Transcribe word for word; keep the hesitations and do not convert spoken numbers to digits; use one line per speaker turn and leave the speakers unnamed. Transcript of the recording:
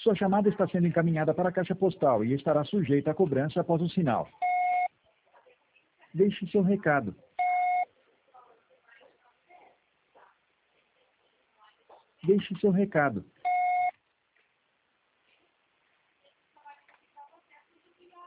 Sua chamada está sendo encaminhada para a caixa postal e estará sujeita a cobrança após o sinal. Deixe seu recado. Deixe seu recado.